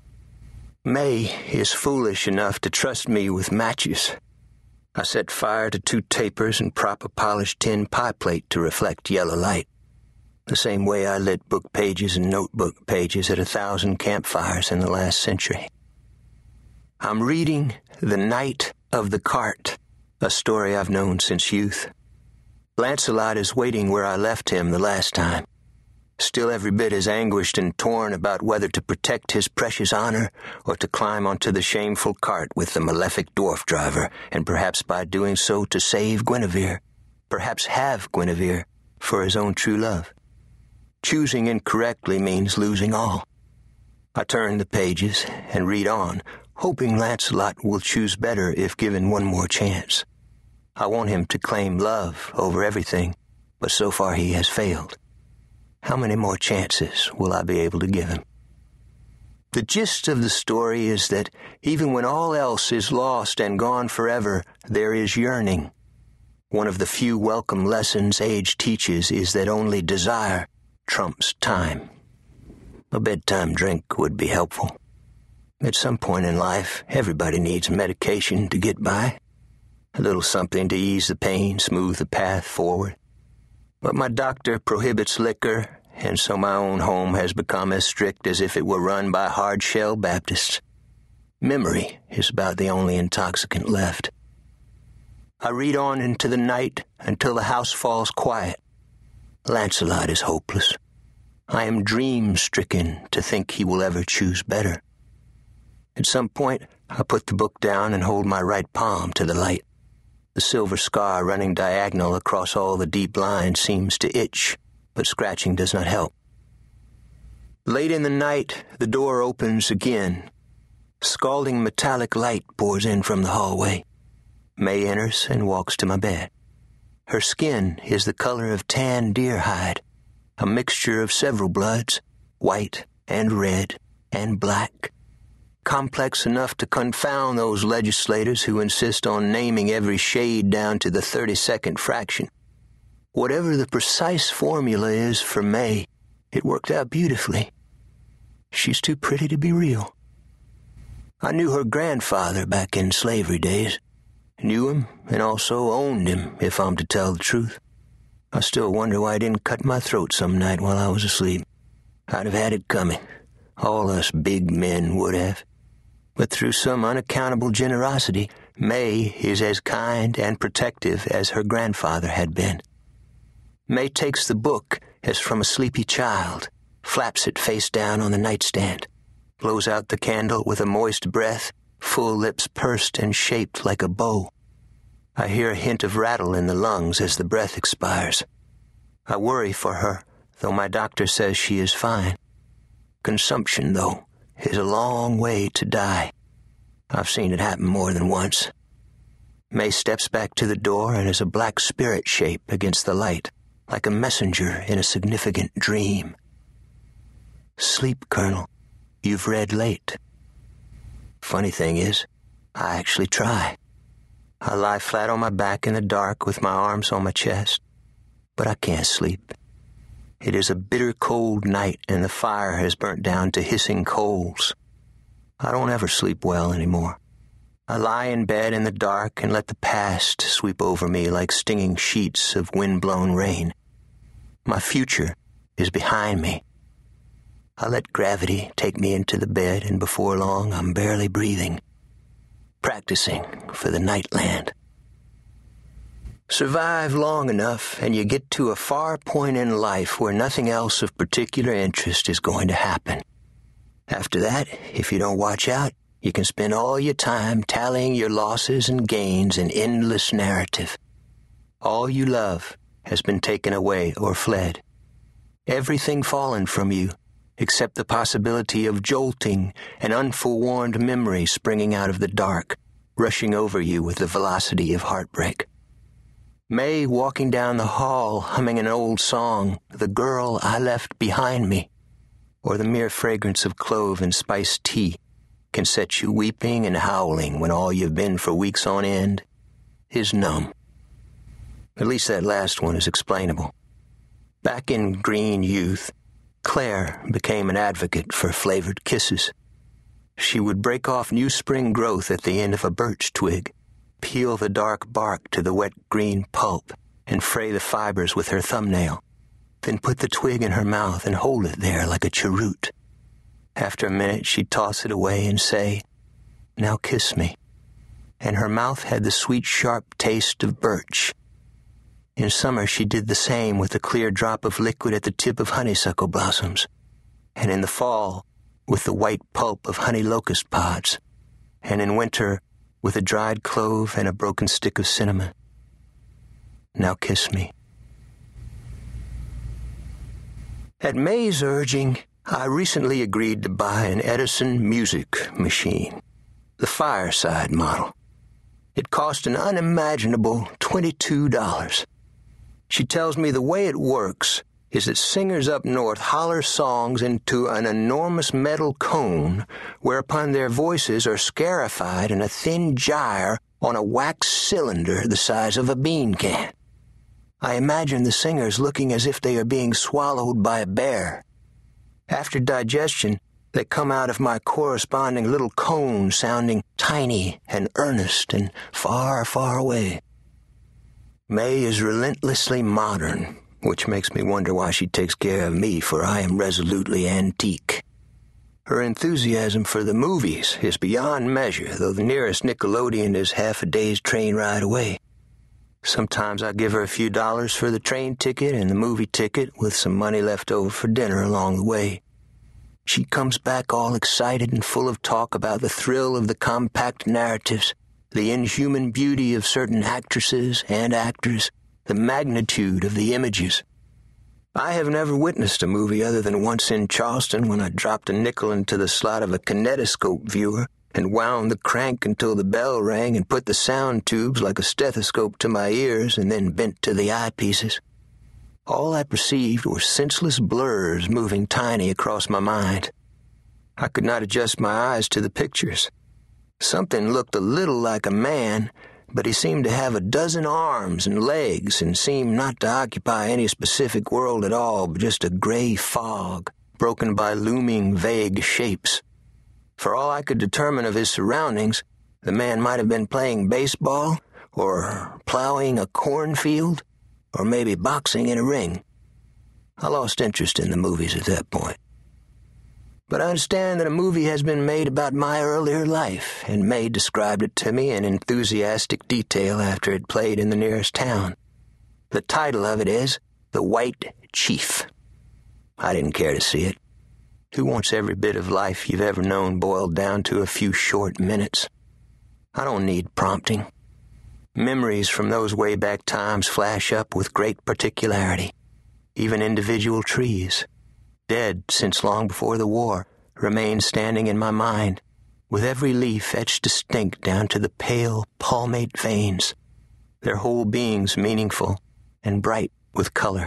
May is foolish enough to trust me with matches. I set fire to 2 tapers and prop a polished tin pie plate to reflect yellow light, the same way I lit book pages and notebook pages at 1,000 campfires in the last century. I'm reading The Knight of the Cart, a story I've known since youth. Lancelot is waiting where I left him the last time, still every bit as anguished and torn about whether to protect his precious honor or to climb onto the shameful cart with the malefic dwarf driver, and perhaps by doing so to save Guinevere, perhaps have Guinevere for his own true love. Choosing incorrectly means losing all. I turn the pages and read on, hoping Lancelot will choose better if given one more chance. I want him to claim love over everything, but so far he has failed. How many more chances will I be able to give him? The gist of the story is that even when all else is lost and gone forever, there is yearning. One of the few welcome lessons age teaches is that only desire trumps time. A bedtime drink would be helpful. At some point in life, everybody needs medication to get by. A little something to ease the pain, smooth the path forward. But my doctor prohibits liquor, and so my own home has become as strict as if it were run by hard-shell Baptists. Memory is about the only intoxicant left. I read on into the night until the house falls quiet. Lancelot is hopeless. I am dream-stricken to think he will ever choose better. At some point, I put the book down and hold my right palm to the light. The silver scar running diagonal across all the deep lines seems to itch, but scratching does not help. Late in the night, the door opens again. Scalding metallic light pours in from the hallway. May enters and walks to my bed. Her skin is the color of tan deer hide, a mixture of several bloods, white and red and black, complex enough to confound those legislators who insist on naming every shade down to the 32nd fraction. Whatever the precise formula is for May, it worked out beautifully. She's too pretty to be real. I knew her grandfather back in slavery days. Knew him and also owned him, if I'm to tell the truth. I still wonder why he didn't cut my throat some night while I was asleep. I'd have had it coming. All us big men would have. But through some unaccountable generosity, May is as kind and protective as her grandfather had been. May takes the book as from a sleepy child, flaps it face down on the nightstand, blows out the candle with a moist breath, full lips pursed and shaped like a bow. I hear a hint of rattle in the lungs as the breath expires. I worry for her, though my doctor says she is fine. Consumption, though, is a long way to die. I've seen it happen more than once. May steps back to the door and is a black spirit shape against the light, like a messenger in a significant dream. Sleep, Colonel. You've read late. Funny thing is, I actually try. I lie flat on my back in the dark with my arms on my chest, but I can't sleep. It is a bitter cold night and the fire has burnt down to hissing coals. I don't ever sleep well anymore. I lie in bed in the dark and let the past sweep over me like stinging sheets of wind-blown rain. My future is behind me. I let gravity take me into the bed, and before long I'm barely breathing, practicing for the nightland. Survive long enough, and you get to a far point in life where nothing else of particular interest is going to happen. After that, if you don't watch out, you can spend all your time tallying your losses and gains in endless narrative. All you love has been taken away or fled. Everything fallen from you, except the possibility of jolting an unforewarned memory springing out of the dark, rushing over you with the velocity of heartbreak. May walking down the hall humming an old song, The Girl I Left Behind Me, or the mere fragrance of clove and spiced tea can set you weeping and howling when all you've been for weeks on end is numb. At least that last one is explainable. Back in green youth, Claire became an advocate for flavored kisses. She would break off new spring growth at the end of a birch twig, peel the dark bark to the wet green pulp, and fray the fibers with her thumbnail, then put the twig in her mouth and hold it there like a cheroot. After a minute, she'd toss it away and say, "Now kiss me." And her mouth had the sweet, sharp taste of birch. In summer, she did the same with a clear drop of liquid at the tip of honeysuckle blossoms, and in the fall, with the white pulp of honey locust pods, and in winter, with a dried clove and a broken stick of cinnamon. Now kiss me. At May's urging, I recently agreed to buy an Edison music machine, the Fireside model. It cost an unimaginable $22. She tells me the way it works is that singers up north holler songs into an enormous metal cone, whereupon their voices are scarified in a thin gyre on a wax cylinder the size of a bean can. I imagine the singers looking as if they are being swallowed by a bear. After digestion, they come out of my corresponding little cone sounding tiny and earnest and far, far away. May is relentlessly modern, which makes me wonder why she takes care of me, for I am resolutely antique. Her enthusiasm for the movies is beyond measure, though the nearest Nickelodeon is half a day's train ride away. Sometimes I give her a few dollars for the train ticket and the movie ticket, with some money left over for dinner along the way. She comes back all excited and full of talk about the thrill of the compact narratives, the inhuman beauty of certain actresses and actors, the magnitude of the images. I have never witnessed a movie other than once in Charleston, when I dropped a nickel into the slot of a kinetoscope viewer and wound the crank until the bell rang and put the sound tubes like a stethoscope to my ears and then bent to the eyepieces. All I perceived were senseless blurs moving tiny across my mind. I could not adjust my eyes to the pictures. Something looked a little like a man, but he seemed to have a dozen arms and legs and seemed not to occupy any specific world at all, but just a gray fog, broken by looming vague shapes. For all I could determine of his surroundings, the man might have been playing baseball, or plowing a cornfield, or maybe boxing in a ring. I lost interest in the movies at that point. But I understand that a movie has been made about my earlier life, and May described it to me in enthusiastic detail after it played in the nearest town. The title of it is The White Chief. I didn't care to see it. Who wants every bit of life you've ever known boiled down to a few short minutes? I don't need prompting. Memories from those way back times flash up with great particularity. Even individual trees, dead since long before the war, remain standing in my mind, with every leaf etched distinct down to the pale palmate veins, their whole beings meaningful and bright with color.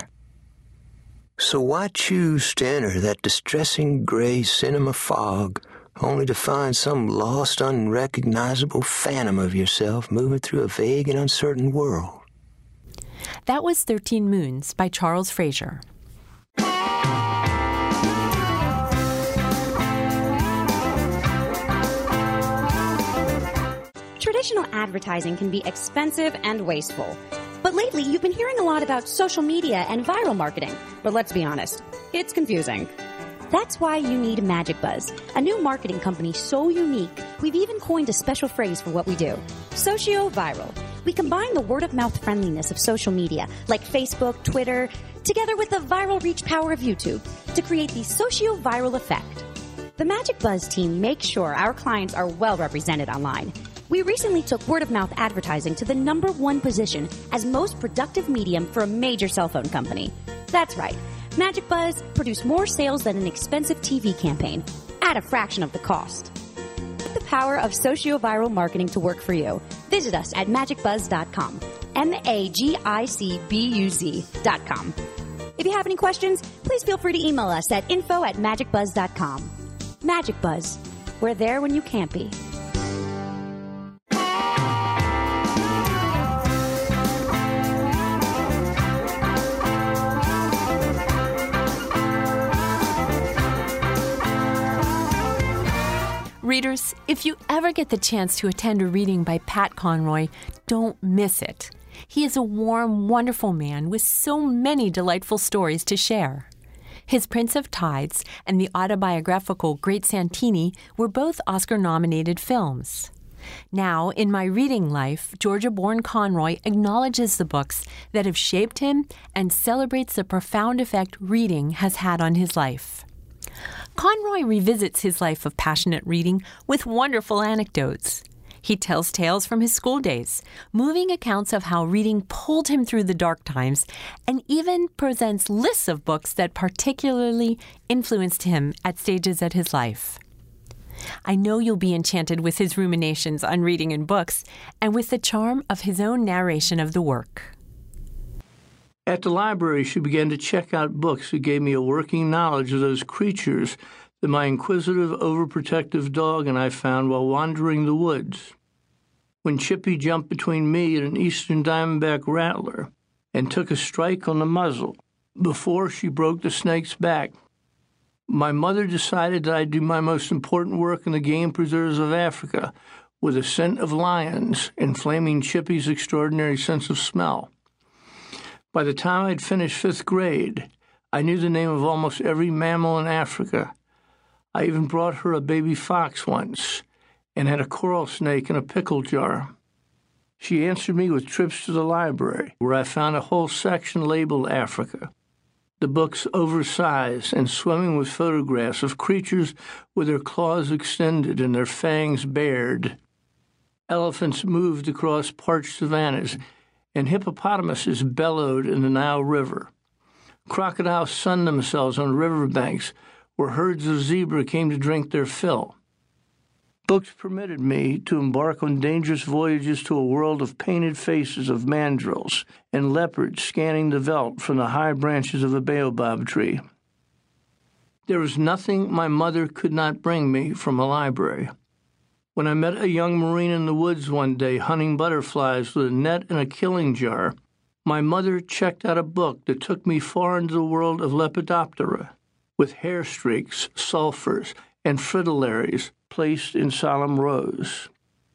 So why choose to enter that distressing gray cinema fog, only to find some lost, unrecognizable phantom of yourself moving through a vague and uncertain world? That was 13 Moons by Charles Frazier. Traditional advertising can be expensive and wasteful. But lately, you've been hearing a lot about social media and viral marketing. But let's be honest, it's confusing. That's why you need MagicBuzz, a new marketing company so unique, we've even coined a special phrase for what we do: socio-viral. We combine the word-of-mouth friendliness of social media, like Facebook, Twitter, together with the viral reach power of YouTube to create the socio-viral effect. The MagicBuzz team makes sure our clients are well represented online. We recently took word-of-mouth advertising to the #1 position as most productive medium for a major cell phone company. That's right. MagicBuzz produced more sales than an expensive TV campaign, at a fraction of the cost. Put the power of socio-viral marketing to work for you. Visit us at magicbuzz.com. MAGICBUZ.com. If you have any questions, please feel free to email us at info@magicbuzz.com. MagicBuzz. We're there when you can't be. Readers, if you ever get the chance to attend a reading by Pat Conroy, don't miss it. He is a warm, wonderful man with so many delightful stories to share. His Prince of Tides and the autobiographical Great Santini were both Oscar-nominated films. Now, in my reading life, Georgia Bourne Conroy acknowledges the books that have shaped him and celebrates the profound effect reading has had on his life. Conroy revisits his life of passionate reading with wonderful anecdotes. He tells tales from his school days, moving accounts of how reading pulled him through the dark times, and even presents lists of books that particularly influenced him at stages of his life. I know you'll be enchanted with his ruminations on reading and books, and with the charm of his own narration of the work. At the library, she began to check out books that gave me a working knowledge of those creatures that my inquisitive, overprotective dog and I found while wandering the woods. When Chippy jumped between me and an eastern diamondback rattler and took a strike on the muzzle before she broke the snake's back, my mother decided that I'd do my most important work in the game preserves of Africa with a scent of lions inflaming Chippy's extraordinary sense of smell. By the time I'd finished 5th grade, I knew the name of almost every mammal in Africa. I even brought her a baby fox once and had a coral snake in a pickle jar. She answered me with trips to the library, where I found a whole section labeled Africa. The books oversized and swimming with photographs of creatures with their claws extended and their fangs bared. Elephants moved across parched savannas, and hippopotamuses bellowed in the Nile River. Crocodiles sunned themselves on riverbanks where herds of zebra came to drink their fill. Books permitted me to embark on dangerous voyages to a world of painted faces of mandrills and leopards scanning the veldt from the high branches of a baobab tree. There was nothing my mother could not bring me from a library. When I met a young Marine in the woods one day hunting butterflies with a net and a killing jar, my mother checked out a book that took me far into the world of Lepidoptera, with hair streaks, sulfurs, and fritillaries placed in solemn rows.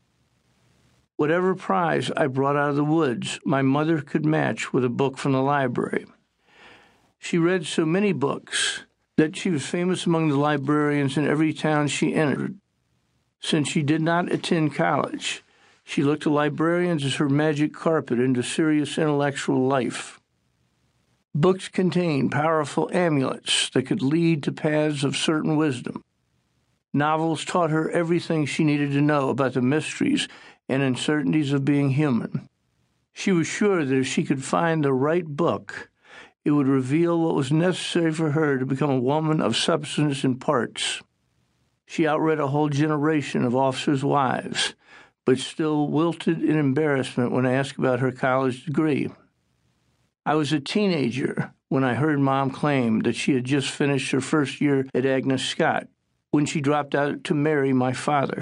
Whatever prize I brought out of the woods, my mother could match with a book from the library. She read so many books that she was famous among the librarians in every town she entered. Since she did not attend college, she looked to librarians as her magic carpet into serious intellectual life. Books contained powerful amulets that could lead to paths of certain wisdom. Novels taught her everything she needed to know about the mysteries and uncertainties of being human. She was sure that if she could find the right book, it would reveal what was necessary for her to become a woman of substance and parts. She outread a whole generation of officers' wives, but still wilted in embarrassment when asked about her college degree. I was a teenager when I heard Mom claim that she had just finished her first year at Agnes Scott, when she dropped out to marry my father.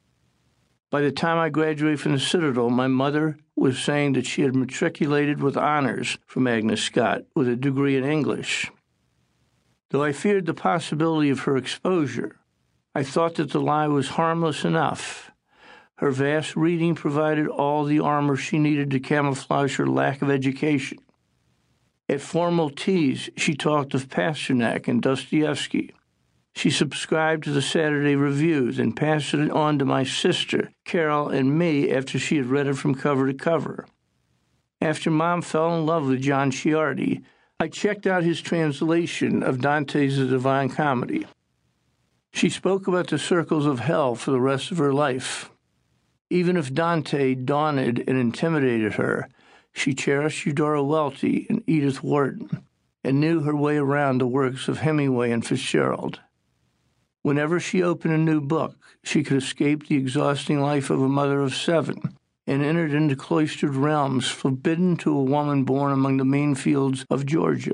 By the time I graduated from the Citadel, my mother was saying that she had matriculated with honors from Agnes Scott with a degree in English. Though I feared the possibility of her exposure, I thought that the lie was harmless enough. Her vast reading provided all the armor she needed to camouflage her lack of education. At formal teas, she talked of Pasternak and Dostoevsky. She subscribed to the Saturday Reviews and passed it on to my sister, Carol, and me after she had read it from cover to cover. After Mom fell in love with John Ciardi, I checked out his translation of Dante's The Divine Comedy. She spoke about the circles of hell for the rest of her life. Even if Dante daunted and intimidated her, she cherished Eudora Welty and Edith Wharton and knew her way around the works of Hemingway and Fitzgerald. Whenever she opened a new book, she could escape the exhausting life of a mother of 7 and entered into cloistered realms forbidden to a woman born among the main fields of Georgia.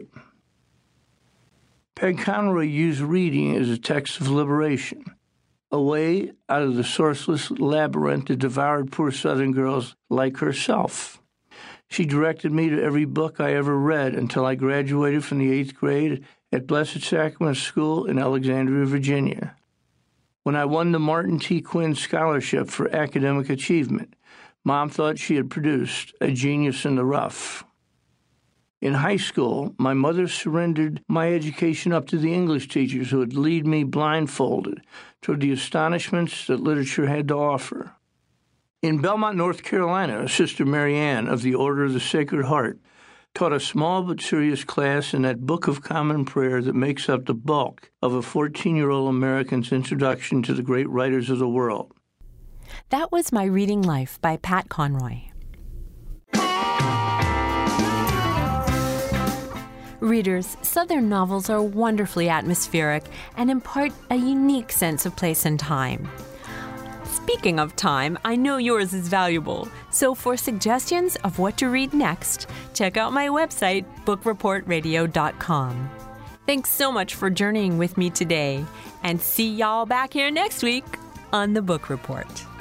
Peg Conroy used reading as a text of liberation, a way out of the sourceless labyrinth that devoured poor Southern girls like herself. She directed me to every book I ever read until I graduated from the 8th grade at Blessed Sacrament School in Alexandria, Virginia. When I won the Martin T. Quinn Scholarship for Academic Achievement, Mom thought she had produced a genius in the rough. In high school, my mother surrendered my education up to the English teachers who would lead me blindfolded toward the astonishments that literature had to offer. In Belmont, North Carolina, Sister Mary Ann of the Order of the Sacred Heart taught a small but serious class in that Book of Common Prayer that makes up the bulk of a 14-year-old American's introduction to the great writers of the world. That was My Reading Life by Pat Conroy. Readers, Southern novels are wonderfully atmospheric and impart a unique sense of place and time. speaking of time, I know yours is valuable. So for suggestions of what to read next, check out my website, bookreportradio.com. Thanks so much for journeying with me today, and see y'all back here next week on The Book Report.